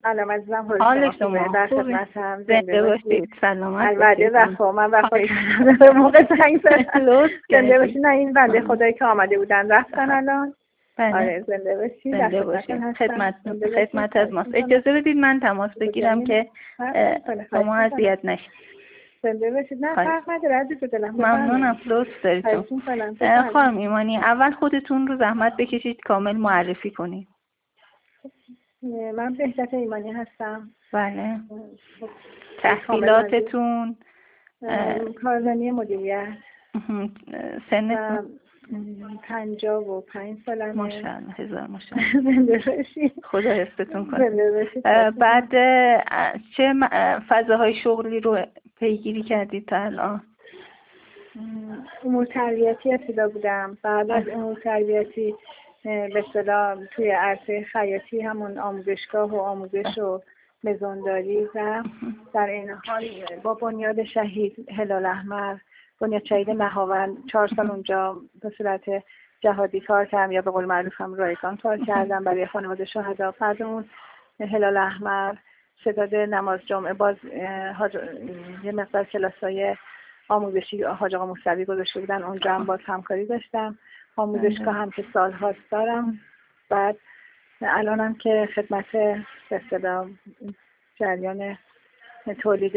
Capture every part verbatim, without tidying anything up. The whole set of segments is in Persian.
سلام عزیزم، حال شما در خوبه؟ خدمتم. زنده باشید. سلامت البته باشید. وفا من وفا کردم به موقع زنگ زدم. زنده باشید. نه این بنده خدایی که آمده بودن رفتن الان. بله. آره زنده باشید. زنده باشید. خدمت خدمت از ماست. اجازه بدید من تماس بگیرم که شما اذیت نشید. زنده باشید. نه فرق نداره عزیز دلم. ممنونم. لطف دارید. خانم ایمانی اول خودتون رو زحمت بکشید کامل معرفی کنید. من بهجت ایمانی هستم. بله. تحصیلاتتون؟ کارزنی مدیریت. سنتون؟ پنجاه و پنج سالمه. ماشاءالله. هزار ماشاءالله. زنده باشید. خدا حفظتون کنه. زنده باشید. بعد چه فضاهای شغلی رو پیگیری کردید تا الان؟ امور تربیتی ابتدا بودم. بعد از امور تربیتی به اصطلاح توی عرصه خیاطی همون آموزشگاه و آموزش و مزانداری و در این حال با بنیاد شهید هلال احمر، بنیاد شهید مهاوند چهار سال اونجا به صورت جهادی کار کردم یا به قول معروف هم رایگان کار کردم برای خانواده شهدا. بعد اون هلال احمر ستاد نماز جمعه باز یه مقدار کلاسای آموزشی حاج آقا موسوی گذاشته بودن، اونجا هم باز همکاری داشتم. آموزشگاه هم که سال هاست دارم. بعد الانم که خدمت به اصطلاح جریان تولید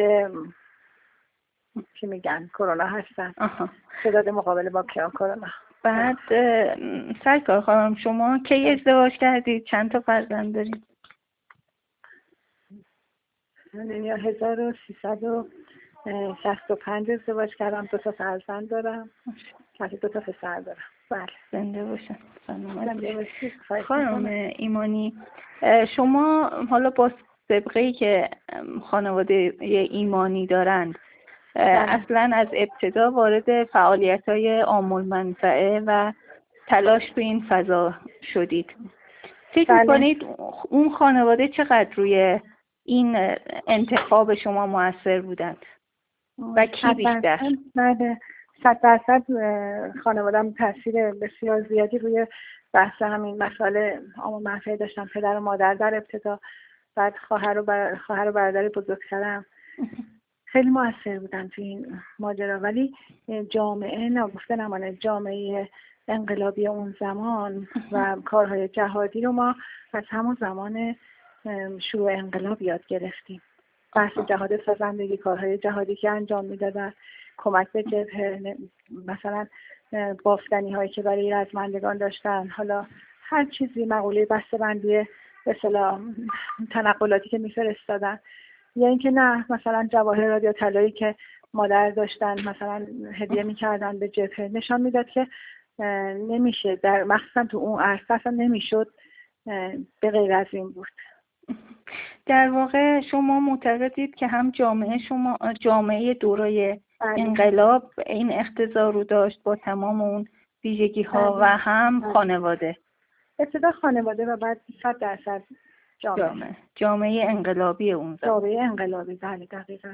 چی میگن کرونا هستن، ستاد مقابله با کرونا. بعد سرکار خانم شما کی ازدواج کردید؟ چند تا فرزند دارید؟ من هزار و سیصد و شصت و پنج ازدواج کردم. دو تا فرزند دارم. دو تا پسر دارم. بله. زنده باشن. خانم ایمانی شما حالا با سابقه‌ای که خانواده ایمانی دارند اصلا از ابتدا وارد فعالیت‌های عام‌المنفعه و تلاش به این فضا شدید. فکر بله. می‌کنید اون خانواده چقدر روی این انتخاب شما مؤثر بودند و کی بیشتر؟ بله صد درصد خانواده‌ام تاثیر بسیار زیادی روی بحث همین مسائل عام‌المنفعه داشتن. پدر و مادر در ابتدا، بعد خواهر و بر... خواهر و برادر بزرگترم خیلی موثر بودن تو این ماجرا. ولی جامعه نگفته نمانه جامعه انقلابی اون زمان و کارهای جهادی رو ما از همون زمان شروع انقلاب یاد گرفتیم. بحث جهاد سازندگی، کارهای جهادی که انجام میدادن، کمک به جبهه، مثلا بافتنی هایی که برای رزمندگان داشتن، حالا هر چیزی، مقوله بسته‌بندی به اصطلاح تنقلاتی که میفرستادن، یا اینکه نه مثلا جواهرات یا طلایی که مادر داشتن مثلا هدیه میکردن به جبهه، نشان میداد که نمیشه در مخصوصا تو اون عرصه اصلا نمیشد به غیر از این بود. در واقع شما معتقدید که هم جامعه شما جامعه دورای انقلاب این اقتضا رو داشت با تمام اون ویژگی ها و هم خانواده؟ ابتدا خانواده و بعد صد درصد جامعه. جامعه جامعه انقلابی اون زمان. جامعه انقلابی بله دقیقاً.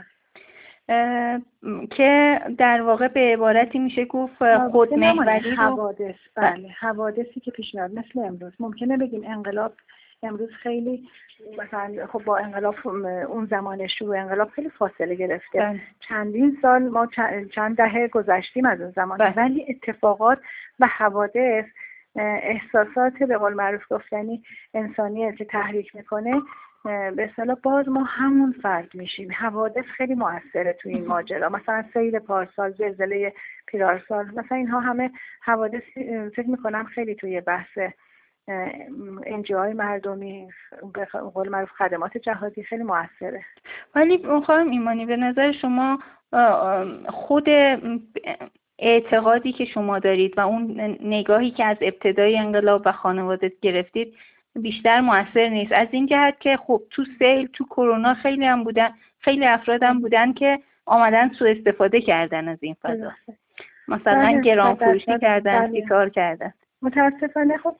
که در واقع به عبارتی میشه گفت خودمحوری رو حوادث بله حوادثی که پیش میاد مثل امروز. ممکنه بگیم انقلاب امروز خیلی مثلا خب با انقلاب اون زمان شروع انقلاب خیلی فاصله گرفته. بله. چندین سال ما چند دهه گذشتیم از اون زمان. بله. ولی اتفاقات و حوادث احساسات به قول معروف گفتنی انسانیه که تحریک میکنه، به اصطلاح باز ما همون فرد میشیم. حوادث خیلی موثره تو این ماجرا. مثلا سیل پارسال، زلزله پیرارسال، مثلا اینها همه حوادث فکر میکنم خیلی توی بحث انجیوهای مردمی به قول معروف خدمات جهادی خیلی موثره. ولی خانم ایمانی به نظر شما خود اعتقادی که شما دارید و اون نگاهی که از ابتدای انقلاب و خانواده گرفتید بیشتر موثر نیست، از این جهت که خب تو سیل تو کرونا خیلی هم بودن، خیلی افراد هم بودن که آمدن سوء استفاده کردن از این فضا، مثلا گران فروشی کردن، چیکار کردن. متاسفانه خب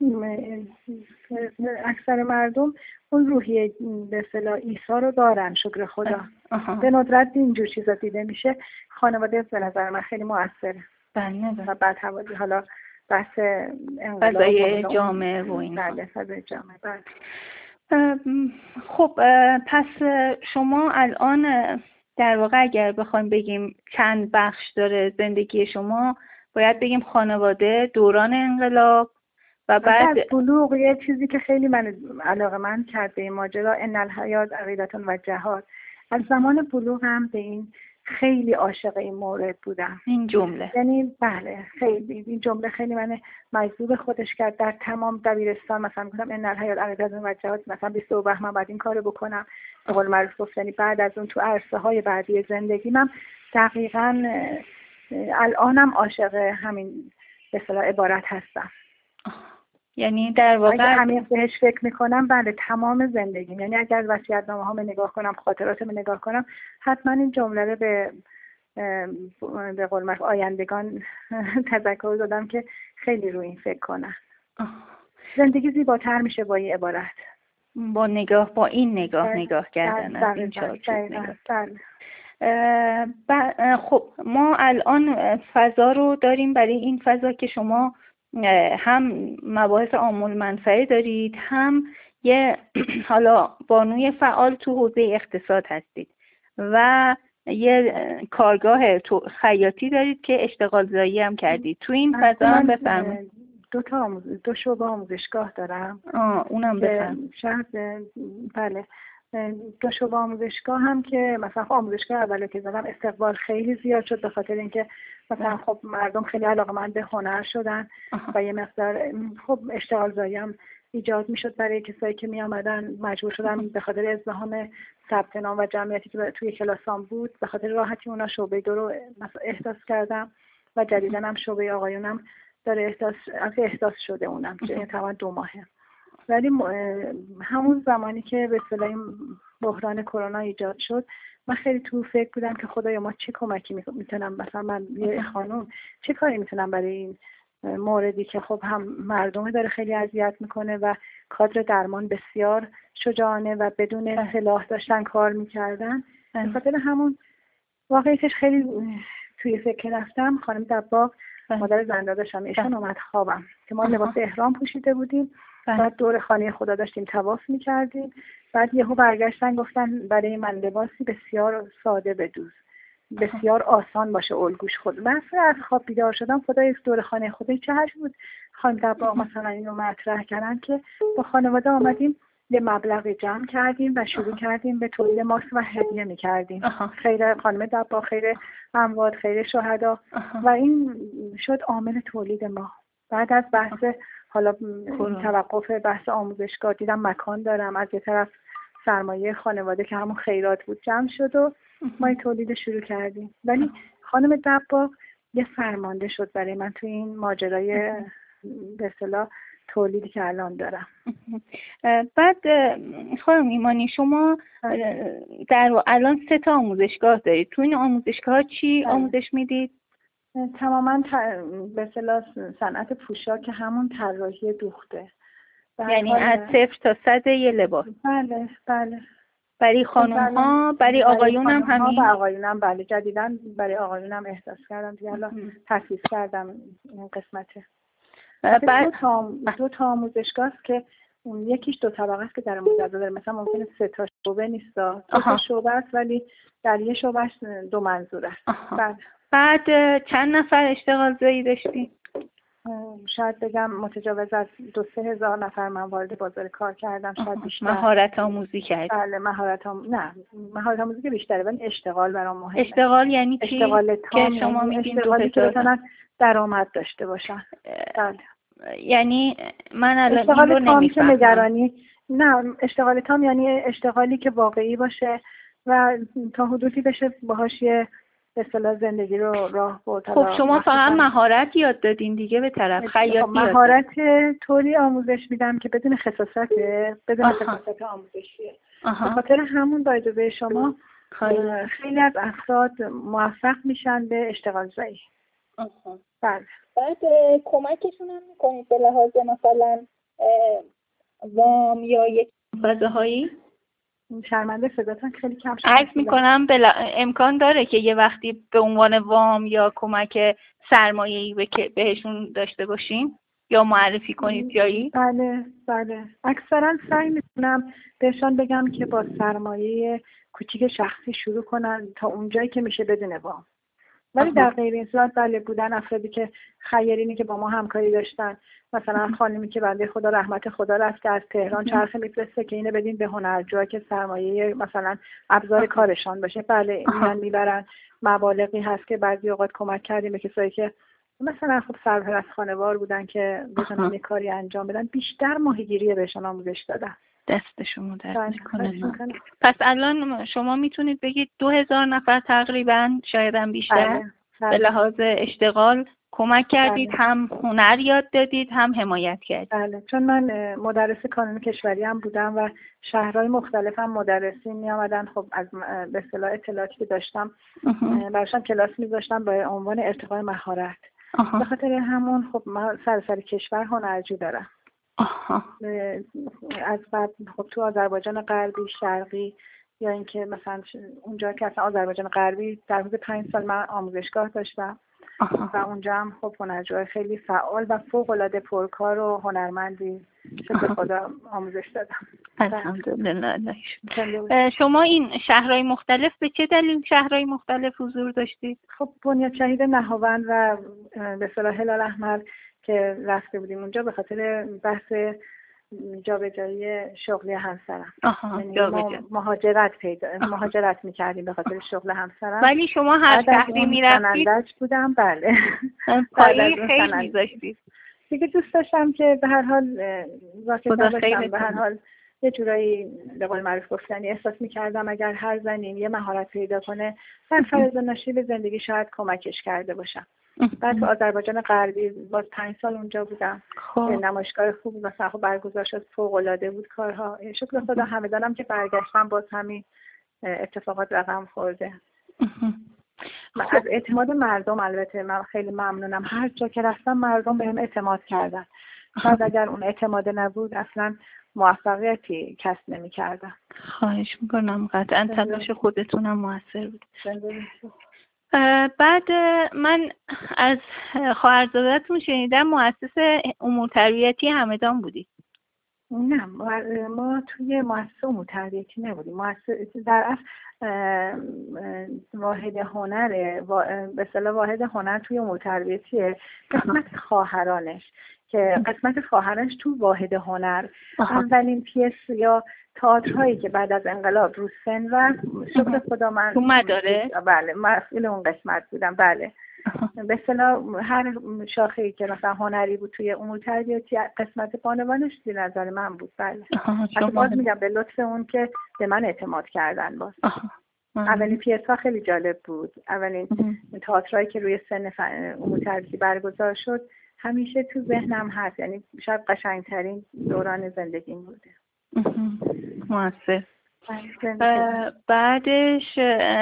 اکثر مردم اون روحیه به اصطلاح عیسی رو دارن، شکر خدا. به ندرت اینجور چیزا دیده میشه. خانواده به نظر من خیلی موثره. بله. و بعد حوادث حالا بحث فضای جامعه و این بله فضای جامعه. بله. خب پس شما الان در واقع اگر بخوایم بگیم چند بخش داره زندگی شما، باید بگیم خانواده، دوران انقلاب و بعد بلوغ. یه چیزی که خیلی من علاقه من کرد به این ماجرا، ان الحیات عقیدتون و جهاد. از زمان بلوغ هم به این خیلی عاشق این مورد بودم، این جمله. یعنی بله خیلی این جمله خیلی من مجذوب خودش کرد. در تمام دبیرستان مثلا میگفتم ان الحیات عقیدتون و جهاد، مثلا بیست و بهمن بعد این کارو بکنم، به قول معروف گفت. یعنی بعد از اون تو عرصه های بعدی زندگی من دقیقاً الانم عاشق همین به اصطلاح عبارت هستم. یعنی در واقع اگر همین بهش فکر میکنم بله تمام زندگیم، یعنی اگر وصیت‌نامه هام نگاه کنم، خاطراتم نگاه کنم، حتما این جمله رو به به قول معروف آیندگان تذکر دادم که خیلی روی این فکر کنن. زندگی زیباتر میشه با این عبارت، با نگاه، با این نگاه بله. نگاه کردن بله. از این چارچوب نگاه. بله. خب ما الان فضا رو داریم، برای این فضا که شما هم مباحث عامل منفعه دارید، هم یه حالا بانوی فعال تو حوزه اقتصاد هستید و یه کارگاه خیاطی دارید که اشتغال زایی هم کردید. تو این فضا هم بفرمایید. دو تا آموز... دو شعبه آموزشگاه دارم. آه اونم بفرمایید. شاید بله دو شعبه آموزشگاه هم که مثلا آموزشگاه اولی که زدم استقبال خیلی زیاد شد، به خاطر اینکه مثلا خب مردم خیلی علاقه‌مند به هنر شدن و یه مقدار خب اشتغال زایی هم ایجاد میشد برای کسایی که می آمدن. مجبور شدم به خاطر ازدحام ثبت نام و جمعیتی که توی کلاسام بود، به خاطر راحتی اونا شعبه دو رو احداث کردم و جدیداً هم شعبه آقایونم داره احداث احداث شده اونم که تقریبا دو ماهه. ولی همون زمانی که به اصطلاح بحران کرونا ایجاد شد، من خیلی تو فکر بودم که خدایا ما چه کمکی میتونم، مثلا من یه خانم چه کاری میتونم برای این موردی که خب هم مردم داره خیلی اذیت میکنه و کادر درمان بسیار شجاعانه و بدون سلاح داشتن کار میکردن. به خاطر همون واقعیتش خیلی توی فکر رفتم. خانم دباغ مادر زنده داشتم، ایشون اومد خوابم که ما لباس احرام پوشیده بودیم، بعد دور خانه خدا داشتیم طواف میکردیم. بعد یهو برگشتن گفتن برای من لباسی بسیار ساده بدوز، بسیار آسان باشه الگوش. خود من از خواب بیدار شدم، خدای دور خانه خدا چه حرفی بود. خانم دباغ مثلا اینو مطرح کردن که با خانواده آمدیم یه مبلغی جمع کردیم و شروع کردیم به تولید ماسک و هدیه میکردیم. خیر خانم دباغ، خیر اموات، خیر شهدا، و این شد عامل تولید ما. بعد از بحث حالا توقف بحث آموزشگاه دیدم مکان دارم، از یه طرف سرمایه خانواده که همون خیرات بود جمع شد و ما این تولید شروع کردیم. ولی خانم دباغ یه فرمانده شد برای من تو این ماجرای به اصطلاح تولیدی که الان دارم. بعد خانم ایمانی شما در الان سه تا آموزشگاه دارید. تو این آموزشگاه چی بله. آموزش میدید؟ تماما تر... به اصطلاح صنعت پوشاک، همون طراحی دوخته، یعنی از صفر تا صد یه لباس. بله بله. برای خانم ها، برای آقایون هم همین؟ برای آقایون هم بله. جدیداً برای آقایون هم احساس کردم دیگه، حالا تحسیس کردم این قسمته. بعد دو تا دو تا آموزشگاه است که اون یکیش دو طبقه است که در مجزا داره، مثلا ممکنه سه تا شعبه نیست، دو تا شعبه است ولی در یه شعبهش دو منظور است. بعد بعد چند نفر اشتغال زایی داشتی؟ شاید بگم متجاوز از دو سه هزار نفر من وارد بازار کار کردم، شاید بیشتر. مهارت آموزی کردی؟ بله مهارت آم... نه مهارت آموزی که بیشتره، ولی اشتغال برام مهمه. اشتغال یعنی چی؟ اشتغال تام، که شما میگین دو اشتغالی که بتونن درآمد داشته باشن. بله. یعنی من الان اشتغال این رو تام که نمیفهمم. نگرانی نه، اشتغال تام یعنی اشتغالی که واقعی باشه و تا حدودی بشه باهاش یه به اصطلاح زندگی رو راه برد. خب شما فقط مهارت یاد دادین دیگه به طرف خیاطی؟ مهارت طوری آموزش میدم که بدون خصاصت بدون خصاصت آموزشیه. به خاطر همون با اجازه شما خیلی از افراد موفق میشن به اشتغال زایی. بله. بعد کمکشون هم میکنید به لحاظ مثلا وام یا یک فضاهایی؟ شرمنده صداتون خیلی کم شد. عرض میکنم بلا... امکان داره که یه وقتی به عنوان وام یا کمک سرمایه‌ای به... بهشون داشته باشین؟ یا معرفی کنید جایی؟ بله بله، اکثرا سعی میکنم بهشان بگم که با سرمایه کوچیک شخصی شروع کنن تا اونجایی که میشه بدون وام. ولی در غیر این صورت بله بودن افرادی که خیرینی که با ما همکاری داشتن، مثلا خانمی که بنده خدا رحمت خدا رفت که از تهران چرخه میفرسته که اینو بدین به هنرجوها که سرمایه مثلا ابزار کارشان باشه، بله میان میبرن. مبالغی هست که بعضی اوقات کمک کردیم به کسایی که مثلا خب سرپرست خانوار بودن که بتونن یه کاری انجام بدن. بیشتر ماهیگیری بهشون آموزش دادن. دست شما درد نکنه. پس الان شما میتونید بگید دو هزار نفر تقریبا، شاید هم بیشتر، بله. بله. به لحاظ اشتغال کمک کردید. بله. هم هنر یاد دادید هم حمایت کردید. بله، چون من مدرس کانون کشوری هم بودم و شهرهای مختلف هم مدرسین می آمدن. خب از به اصطلاح اطلاعاتی که داشتم براشون کلاس میذاشتم با عنوان ارتقای مهارت. به خاطر همون خب من سراسر کشور هنرجو دارم. آها. از بعد خب تو آذربایجان غربی، شرقی، یا اینکه مثلا اونجا که اصلا آذربایجان غربی در حدود پنج سال من آموزشگاه داشتم. آها. و اونجا هم خب هنرجوهای خیلی فعال و فوق‌العاده پرکار و هنرمندی شکر خدا آموزش دادم. الحمدلله. شما این شهرهای مختلف به چه دلیل شهرهای مختلف حضور داشتید؟ خب بنیاد شهید نهاوند و به اصطلاح هلال احمر که رفته بودیم اونجا به خاطر بحث جابجایی شغلی همسرم. یعنی مهاجرت پیدا مهاجرت می‌کردیم به خاطر شغل همسرم. ولی شما هر شهری می‌رفتید؟ سنندج بودم. بله. پایه خیلی می‌ذاشتید. دیگه دوست داشتم که به هر حال واقعا باشم، به هر حال یه جورایی به قول معروف گفتنی احساس می‌کردم اگر هر زنی یه مهارت پیدا کنه من فراز و نشیب زندگی شاید کمکش کرده باشم. بعد تو آذربایجان غربی باز پنج سال اونجا بودم. خب. نمایشگاه خوب مثلا خب برگزار شد، فوق‌العاده بود کارها. شکر خدا همدانم که برگشتم باز همین اتفاقات رقم خورده. خب. از اعتماد مردم البته من خیلی ممنونم. هر جا که رفتم مردم بهم اعتماد کردن. شاید اگر اون اعتماد نبود اصلا موفقیتی کسب نمی‌کردم. خواهش می‌کنم. قطعاً تلاش خودتونم موثر بود. بعد من از خواهرزادتون شنیدم مؤسس امور تربیتی همدان بودید. نه ما توی مؤسسه امور تربیتی نبودیم. مؤسسه در اصل واحد هنره، به اصطلاح واحد هنر توی امور تربیتیه. قسمت خواهرانش که قسمت خواهرانش تو واحد هنر اولین پیس یا تئاترهایی که بعد از انقلاب رو سن و شکر خدا من تو مداره؟ بله مسئول اون قسمت بودم. بله به اصطلاح هر شاخه‌ای که مثلا هنری بود توی امور تربیتی قسمت بانوانش زیر نظر من بود. بله حتی باز میگم به لطف اون که به من اعتماد کردن. باز اولین پیس ها خیلی جالب بود. اولین تئاترایی که روی سن امور تربیتی برگزار شد همیشه تو ذهنم هست. یعنی شاید قشنگترین دوران زندگیم بوده. موثر. بعدش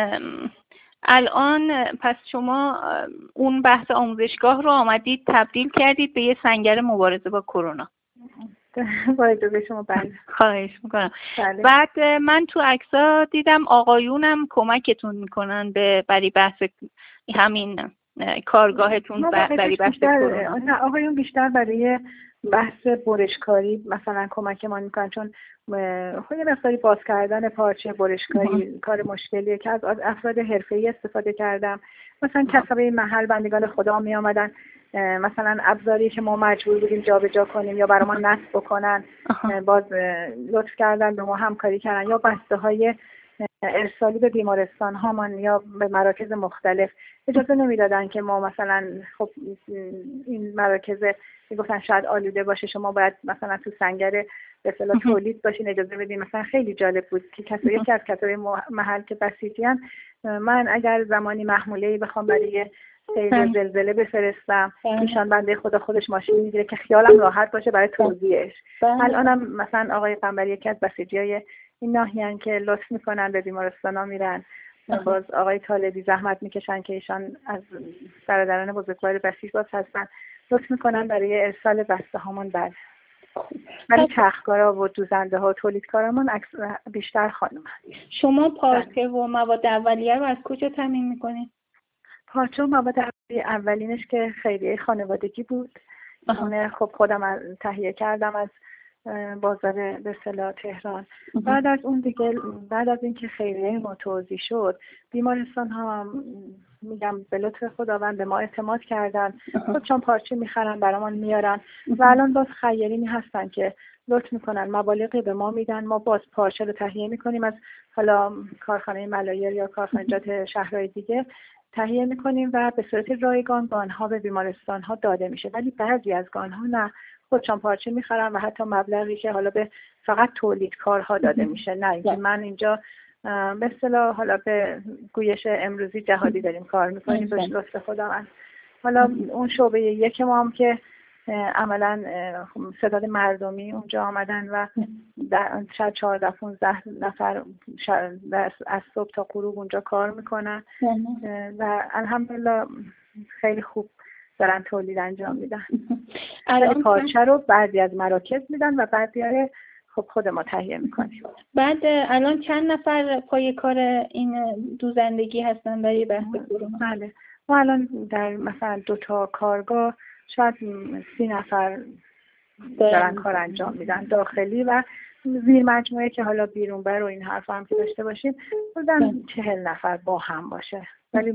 الان پس شما اون بحث آموزشگاه رو آمدید تبدیل کردید به یه سنگر مبارزه با کرونا. با اجازه شما. بله خواهش میکنم. بله. بعد من تو عکس‌ها دیدم آقایونم کمکتون میکنن به برای بحث همین کارگاهتون برای بحث کرونا. نه آقایون بیشتر برای بحث برشکاری مثلا کمک ما میکنن، چون خود مقداری باز کردن پارچه برشکاری کار مشکلیه که از افراد حرفه‌ای استفاده کردم. مثلا کسبه محل بندگان خدا می آمدن مثلا ابزاری که ما مجبور بودیم جابجا کنیم یا برامون نصب بکنن باز لطف کردن به ما همکاری کردن، یا بسته های ارسالی به بیمارستان هامان یا به مراکز مختلف اجازه نمیدادن که ما مثلا خب این مراکز میگفتن شاید آلوده باشه شما باید مثلا تو سنگر به اصطلاح تولید باشین اجازه بدین. مثلا خیلی جالب بود که کسایی یکی از کسای محل که بسیجیان من اگر زمانی محموله‌ای بخوام برای سیل زلزله بفرستم ایشان بنده خدا خودش ماشین میگیره که خیالم راحت باشه برای توزیعش. الانم مثلا آقای قنبری یکی از بسیجیای این ناحیه‌ان که لطف میکنن به بیمارستانا میرن. باز آقای طالبی زحمت میکشن که ایشان از برادران بزرگوار بسیج باز هستن لطف میکنن برای ارسال بسته هامون. بعد ولی چرخکارا و دوزنده ها و تولیدکارامون بیشتر خانم هست. شما پارچه و مواد اولیه رو از کجا تامین میکنید؟ پارچه و مواد اولیه اولینش که خیریه خانوادگی بود خونه خب خودم تهیه کردم از بازار به اصطلاح تهران. بعد از اون دیگه بعد از اینکه خیریه ما توزیع شد، بیمارستان ها میگم به لطف خداوند به ما اعتماد کردن، خودشون پارچه میخرن برامون میارن و الان باز خیرینی هستن که لطف میکنن مبالغی به ما میدن، ما باز پارچه رو تهیه میکنیم از حالا کارخانه ملایر یا کارخانجات شهرهای دیگه تهیه میکنیم و به صورت رایگان گانها به بیمارستان ها داده میشه. ولی بعضی از گانها نه، خودشان پارچه میخرن و حتی مبلغی که حالا به فقط تولید کارها داده میشه، نه اینکه من اینجا به اصطلاح حالا به گویش امروزی جهادی داریم کار میکنیم به لطف خدا. من حالا اون شعبه یک ما هم که عملا ستاد مردمی اونجا آمدن و شاید چهارده پانزده نفر از صبح تا غروب اونجا کار میکنن و الحمدلله خیلی خوب دارن تولید انجام میدن. الان پارچه رو بعضی از مراکز میدن و بعضی های خب خود ما تهیه میکنیم. بعد الان چند نفر پای کار این دوزندگی هستن برای بحث کرونا؟ بله ما الان در مثلا دو تا کارگاه شاید سی نفر دارن کار انجام میدن، داخلی و زیر مجموعه که حالا بیرون بر و این حرف هم که داشته باشیم بودن چهل نفر با هم باشه. ولی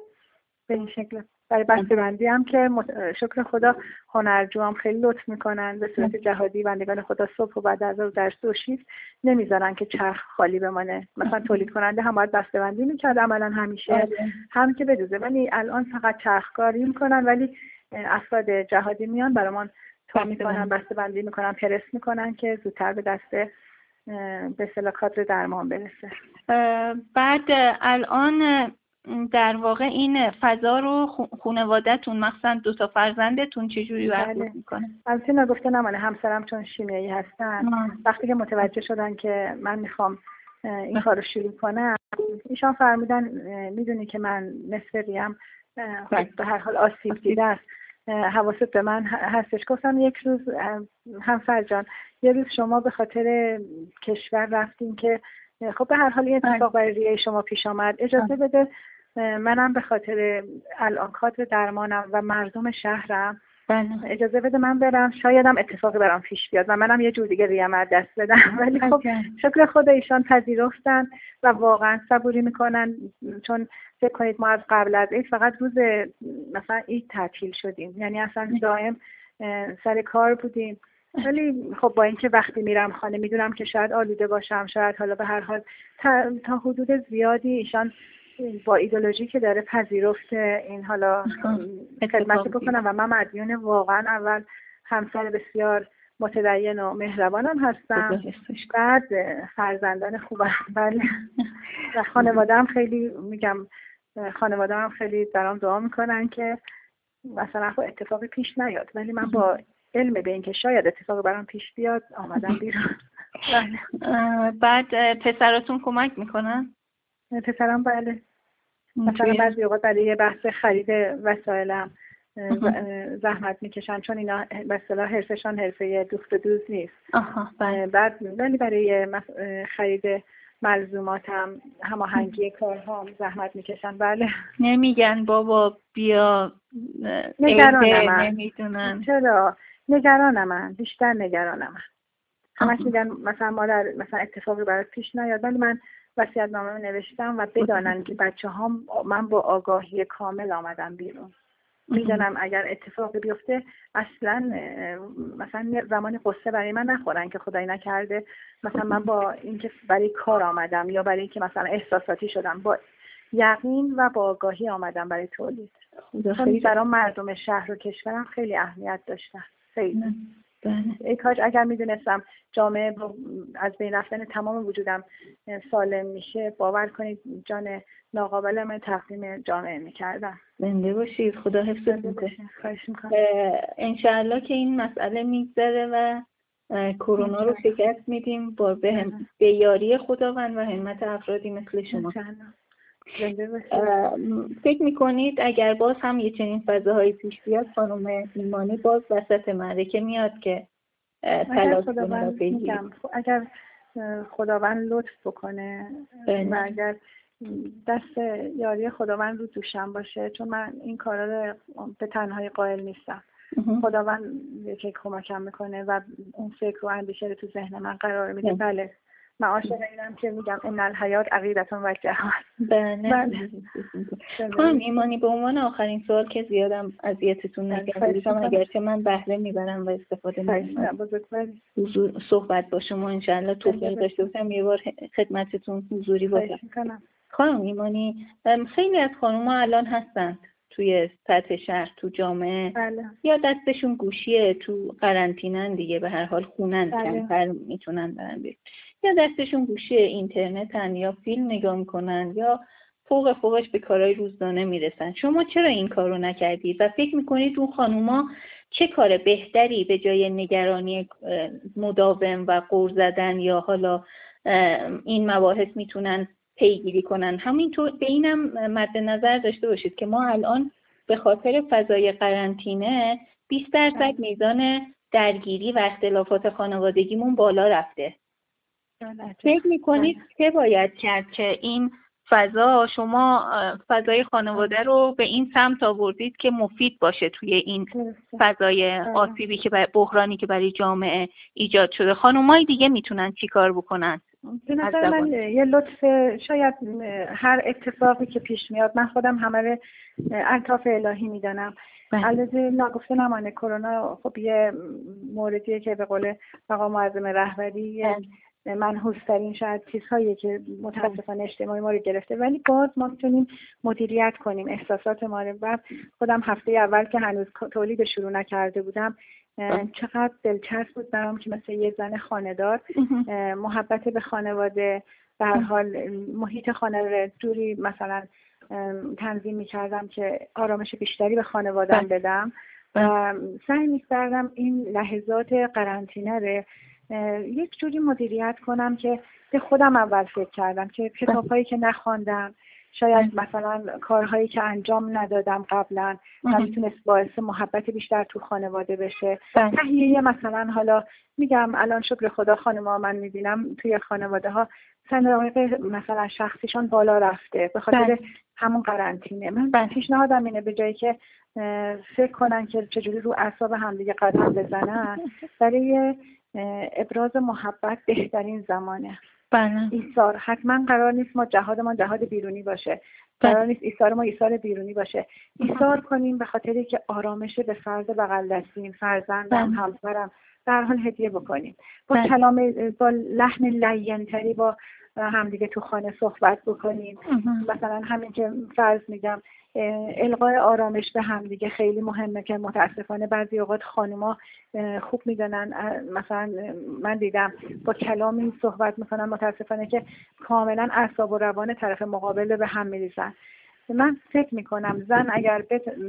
به این شکل برای بسته‌بندی هم که شکر خدا هنرجو هم خیلی لطف میکنن به صورت جهادی، بندگان خدا صبح و بعد از در دو شیفت نمیذارن که چرخ خالی بمانه. مثلا تولید کننده هم باید بسته‌بندی میکرد عملا همیشه هم که بدوزه، ولی الان فقط چرخکاری میکنن، ولی افراد جهادی میان برامون تا میکنن بسته‌بندی میکنن، پرس میکنن که زودتر به دست به اصطلاح کادر درمان برسه. بعد الان در واقع این فضا رو خانواده‌تون مخصوصا دو تا فرزندتون چجوری برخورد میکنه؟ البته نگفته نمانه همسرم چون شیمیایی هستن آه. وقتی که متوجه شدن که من میخوام این کار رو شروع کنم، ایشان فرمودن میدونی که من نصف ریم به هر حال آسیب دیده است، حواست به من هستش. گفتم یک روز همسر جان یه روز شما به خاطر کشور رفتین که خب به هر حال این اتفاق برای ریه شما پیش آمد، اجازه بده منم به خاطر الان کادر درمانم و مردم شهرم اجازه بده من برم، شایدم اتفاقی برام پیش بیاد و منم یه جور دیگه ریم از دست بدم. ولی خب شکر خدا ایشان پذیرفتن و واقعا صبوری میکنن، چون فکر کنید ما از قبل از عید فقط روز مثلا عید تعطیل شدیم، یعنی اصلا دائم سر کار بودیم. ولی خب با اینکه وقتی میرم خانه میدونم که شاید آلوده باشم، شاید حالا به هر حال تا, تا حدود زیادی ایشان با ایدئولوژی که داره پذیرفت این حالا خدمت بکنم و من مدیون واقعا اول همسر بسیار متدین و مهربانم هستم، بعد فرزندان خوبم. بله و خانواده‌ام خیلی میگم خانواده‌ام خیلی برام دعا میکنن که مثلا خب اتفاقی پیش نیاد، ولی من با علم به این که شاید اتفاقی برام پیش بیاد آمدم بیرون. بعد پسراتون کمک میکنن؟ پسرم بله مثلا بعضی اوقات برای بحث خرید وسایلم زحمت میکشن، چون اینا به اصطلاح حرفشان حرفه دوخت و دوز نیست. آها بله. بعد ولی برای خرید ملزوماتم هماهنگی کارهام زحمت میکشن. بله نمیگن بابا بیا نگرانم من. نمیدونن چرا نگرانم من، بیشتر نگرانم من. همش میگن مثلا مادر مثلا اتفاقی برات پیش نیاد، ولی من وصیت‌نامه نوشتم و بدانن که بچه‌هام من با آگاهی کامل آمدم بیرون. میدونم اگر اتفاقی بیفته اصلا مثلا زمانی قصه برای من نخورن که خدای نکرده مثلا من با اینکه برای کار آمدم یا برای اینکه مثلا احساساتی شدم، با یقین و با آگاهی آمدم برای تولید. چون برای مردم شهر و کشورم خیلی اهمیت داشتن. خیلی ای کاش اگر میدونستم جامعه از بین رفتن تمام وجودم سالم میشه، باور کنید جان ناقابل من تقدیم جامعه میکردم. زنده باشید، خدا حفظتون کنه. خواهش میکنم. انشاءالله که این مسئله میگذره و کرونا رو شکست میدیم با به, به یاری خداوند و همت افرادی مثل شما. فکر میکنید اگر باز هم یه چنین فضاهایی پیش بیاد خانم ایمانی باز وسط معرکه میاد که تلاش کنه بگیره؟ اگر خداوند لطف بکنه و اگر دست یاری خداوند رو دوشم باشه، چون من این کارا رو به تنهایی قائل نیستم. خداوند که کمکم میکنه و اون فکر و اندیشه رو تو ذهن من قرار میده. بله من عاشق اینم که میگم ان الحیات عقیدتون و جهان. بله. خانم ایمانی، به عنوان آخرین سوال که زیادم اذیتتون نکردم، اگرچه من بهره میبرم و استفاده میکنم، حضور صحبت با شما انشالله توفیق داشته باشم یه بار خدمتتون حضوری باشم. خانم ایمانی، خیلی از خانوما الان هستند توی سطح شهر، تو جامعه، بله. یا دستشون گوشیه، تو قرنطینن دیگه، به هر حال خونن، بله. کمتر میتونن برن بیرون، یا دستشون گوشیه، اینترنتن، یا فیلم نگاه میکنن، یا فوق فوقش به کارهای روزانه میرسن. شما چرا این کارو نکردید و فکر میکنید اون خانوما چه کار بهتری به جای نگرانی مداوم و غر زدن یا حالا این مباحث میتونن پیگیری کنن؟ همینطور به اینم مد نظر داشته باشید که ما الان به خاطر فضای قرنطینه بیست درصد میزان درگیری و اختلافات خانوادگیمون بالا رفته. فکر میکنید چه باید کرد که این فضا، شما فضای خانواده رو به این سمت آوردید که مفید باشه توی این فضای آسیبی که بحرانی که برای جامعه ایجاد شده، خانومای دیگه میتونن چی کار بکنن؟ به نظر من یه لطف، شاید هر اتفاقی که پیش میاد، من خودم همه الطاف الهی میدانم. البته ناگفته نمانه کرونا خب یه موردیه که به قول مقام معظم رهبری منحوس ترین شاید چیزهایی که متاسفانه اجتماعی ما رو گرفته، ولی باز ما میتونیم مدیریت کنیم احساسات ما رو. و خودم هفته اول که هنوز تولید شروع نکرده بودم چقدر دلچسب بود برام که مثل یه زن خانه‌دار محبت به خانواده، به هر حال محیط خانه رو دوری مثلا تنظیم می‌کردم که آرامش بیشتری به خانواده‌ام بدم و سعی می‌کردم این لحظات قرنطینه رو یک جوری مدیریت کنم که به خودم اول فکر کردم که کتاب‌هایی که نخواندم، شاید مثلا کارهایی که انجام ندادم قبلا و میتونست باعث محبت بیشتر تو خانواده بشه. تهیه مثلا، حالا میگم الان شکر خدا خانم‌ها من میبینم توی خانواده ها صندوق مثلا شخصیشان بالا رفته به خاطر همون قرنطینه. من پیشنهادم اینه به جایی که فکر کنن که چجوری رو اعصاب همدیگه قدم بزنن، برای ابراز محبت بهترین زمانه. بله. ایثار حتما قرار نیست ما جهادمان جهاد بیرونی باشه، قرار نیست ایثار ما ایثار بیرونی باشه. ایثار کنیم به خاطری که آرامش به فرد بغل دستیم، فرزندم، همسرم، در حال هدیه بکنیم، با کلام، با لحن لین‌تری با همدیگه تو خانه صحبت بکنیم. مثلا همین که فرض میگم القای آرامش به همدیگه خیلی مهمه که متاسفانه بعضی اوقات خانوما خوب میدونن. مثلا من دیدم با کلامی صحبت میکنن متاسفانه که کاملا اعصاب و روان طرف مقابل به هم میریزن. من فکر میکنم زن اگر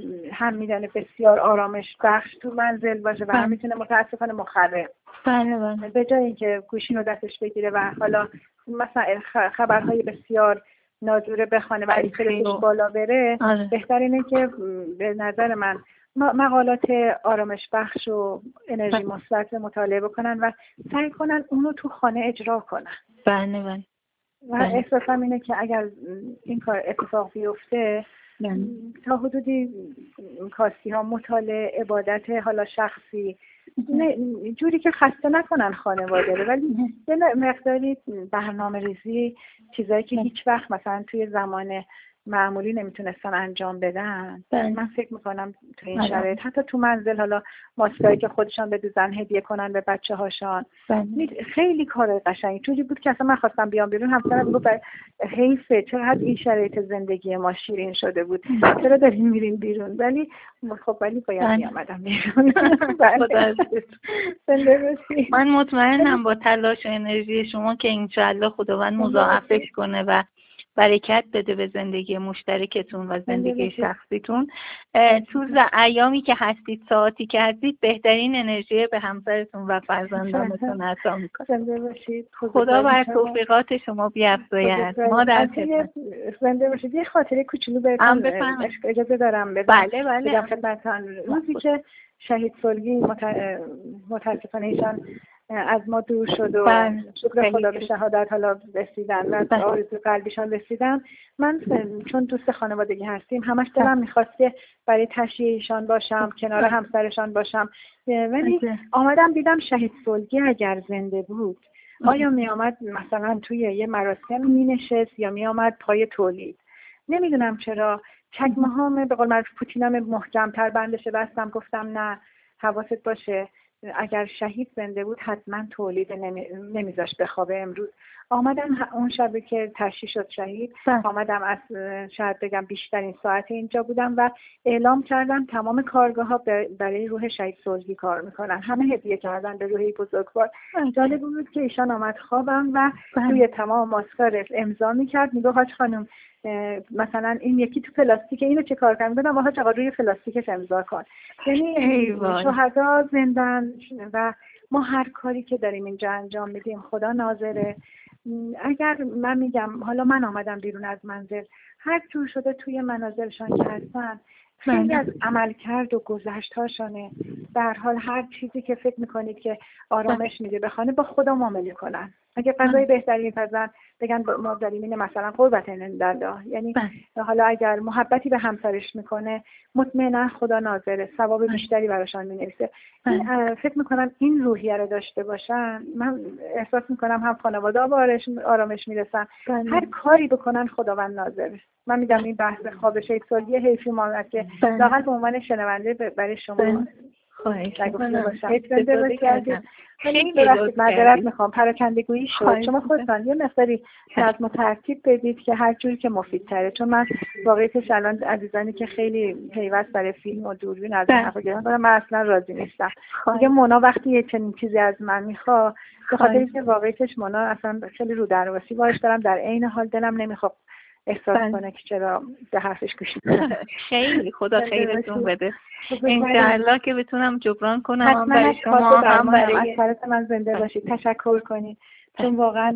هم میدونه بسیار آرامش بخش تو منزل باشه و هم میتونه متاسفانه مخرب، بله بله، به جای اینکه گوشین رو دستش بگیره و حالا مثلا خبرهای بسیار ناجوره بخونه و استرسش بالا بره، آره. بهتر اینه که به نظر من مقالات آرامش بخش و انرژی مثبت مطالعه بکنن و سعی کنن اونو تو خانه اجرا کنن. بله بله. و احساسم اینه که اگر این کار اتفاق بیفته تا حدودی کاستی ها مطالعه، عبادت حالا شخصی، نه جوری که خسته نکنن خانواده رو، ولی یه مقداری برنامه ریزی، چیزایی که هیچ وقت مثلا توی زمان معمولی نمیتونستن انجام بدن. من فکر میکنم تو این شرایط حتی تو منزل حالا ماسکایی که خودشان بدوزن هدیه کنن به بچه هاشان، خیلی کار قشنگی جوری بود که اصلا من خواستم بیام بیرون، همسرم گفت حیفه چقدر این شرایط زندگی ما شیرین شده بود، چرا دارین میرین بیرون؟ ولی خب ولی باید میامدم بیرون. من مطمئنم با تلاش و انرژی شما که انشالله خداوند مضاعفش کنه و برکت بده به زندگی مشترکتون و زندگی شخصیتون. تو ایامی که هستید، ساعتی که هستید، بهترین انرژی به همسرتون و فرزندانتون عطا میکنید. خدا بر توفیقات شما بیفزاید. ما در خدمت. زنده باشید. یه خاطره کوچولو بهتون اجازه دارم بدم؟ بله بله. خدمتتون. روزی که شهید سلگی متاسفانه ایشان از ما دور شد و بله. شکر خدا به شهادت حالا رسیدن و بله. آرزوی قلبیشان رسیدن. من چون دوست خانوادگی هستیم همش دلم میخواست که برای تشییع ایشان باشم، کنار همسرشان باشم، ولی آمدم دیدم شهید صلحی اگر زنده بود آیا می آمد مثلا توی یه مراسم می نشست یا می آمد پای تولید؟ نمیدونم چرا چکمه هام به قول معروف پوتینم محکم تر بندشه بستم، گفتم نه حواست باشه اگر شهید زنده بود حتما تولید نمی... نمیذاش بخوابه. امروز آمدم اون شبی که تشییع شد شهید بله. آمدم از شاید بگم بیشترین ساعت اینجا بودم و اعلام کردم تمام کارگاه ها برای روح شهید صلحی کار میکنن، همه هدیه کردن به روحی بزرگوار. جالب بود که ایشان آمد خوابم و بله. روی تمام ماسکار امضا میکرد، میگه حاج خانم مثلا این یکی تو پلاستیک اینو چه کار کردن؟ بدم حاج آقا روی پلاستیکش امضا کن. یعنی شهدا زندن و ما هر کاری که داریم اینجا انجام میدیم خدا ناظره. اگر من میگم حالا من آمدم بیرون از منزل، هر جور شده توی منازلشان که هستن خیلی از عملکرد و گذشتهاشانه، در حال هر چیزی که فکر میکنید که آرامش میده بخوانه با خدا معامله کنن. اگه غذای بهتری میپزن بگن ما داریم اینه مثلا قربت الله، یعنی حالا اگر محبتی به همسرش میکنه مطمئنا خدا ناظره، ثواب بیشتری براشان مینویسه. فکر میکنم این روحیه رو داشته باشن، من احساس میکنم هم خانواده به آرامش میرسن، هر کاری بکنن خداوند ناظره. من میگم این بحث خواب شهید صلحی حیفی ماند که لااقل به عنوان شنونده برای شما خواهش می‌کنم. خیلی معذرت میخوام پراکندگویی شد. شما خودتان یه مقداری نظم و ترتیب بدید که هر جوری که مفید تره، چون من واقعیتش الان عزیزانی که خیلی پیوست برای فیلم و دوربین از من گرفتن من اصلا راضی نیستم. دیگه مونا وقتی یه چنین چیزی از من میخواد به خاطر اینکه واقعیتش مونا اصلا خیلی رو در واسی باش دارم، در عین حال دلم نمیخواد احساس کنه که چرا به حرفش گوش میدم. خیلی خدا خیرتون بده. انشاءالله که بتونم جبران کنم هم برای شما هم برای اثرات من زنده باشید. تشکر کنید چون واقعا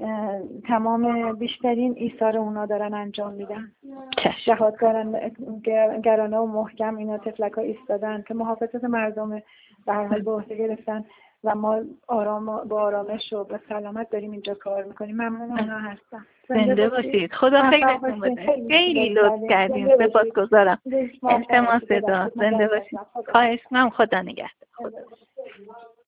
تمام بیشترین ایثار اونا دارن انجام میدن. شهادگران گرانه و محکم اینا تفلکا ایستادن که محافظت مردم به هر حال به عهده گرفتن و ما آرام با آرامش و با سلامت داریم اینجا کار میکنیم. ممنون اونا هستم. زنده باشید. خدا خیرتون بده. خیلی لطف کردین. سپاسگزارم. التماس صدا. زنده باشید. خواهش می‌کنم. خدا نگهدار.